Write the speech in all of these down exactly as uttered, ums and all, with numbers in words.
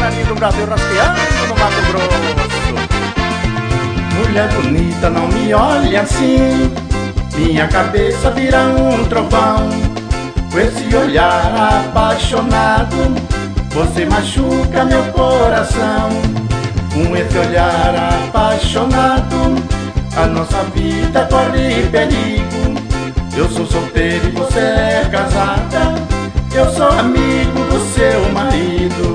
devagarinho do Brasil, rasqueando no Mato Grosso. Mulher bonita, não me olhe assim, minha cabeça vira um trovão. Com esse olhar apaixonado, você machuca meu coração. Com esse olhar apaixonado, a nossa vida corre perigo. Eu sou solteiro e você é casada, eu sou amigo do seu marido.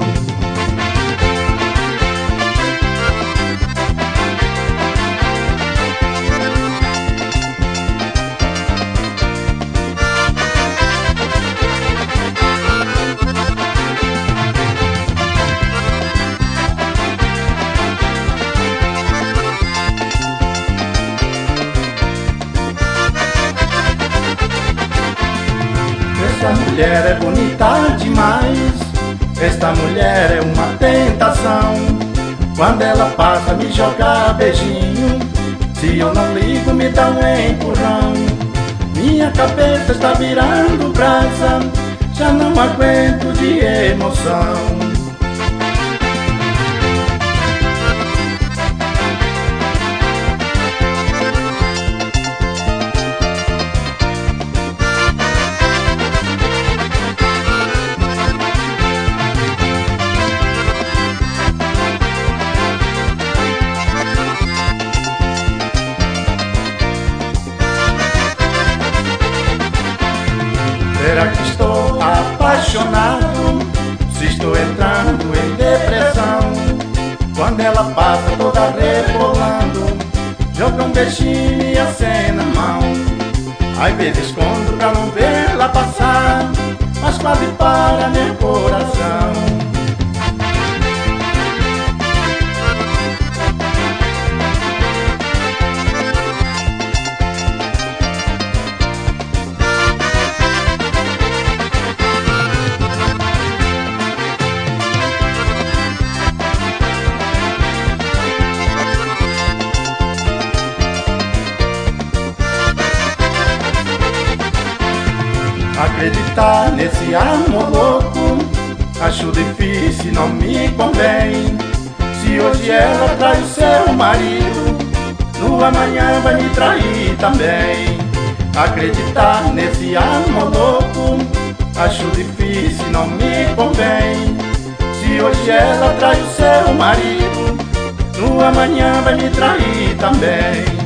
Esta mulher é bonita demais, esta mulher é uma tentação. Quando ela passa me joga beijinho, se eu não ligo me dá um empurrão. Minha cabeça está virando brasa, já não aguento de emoção. Será que estou apaixonado? Se estou entrando em depressão? Quando ela passa toda rebolando, joga um beijinho e acena a mão. Às vezes escondo pra não vê-la passar, mas quase para meu coração. Acreditar nesse amor louco, acho difícil, não me convém. Se hoje ela trai o seu marido, no amanhã vai me trair também. Acreditar nesse amor louco, acho difícil, não me convém. Se hoje ela trai o seu marido, no amanhã vai me trair também.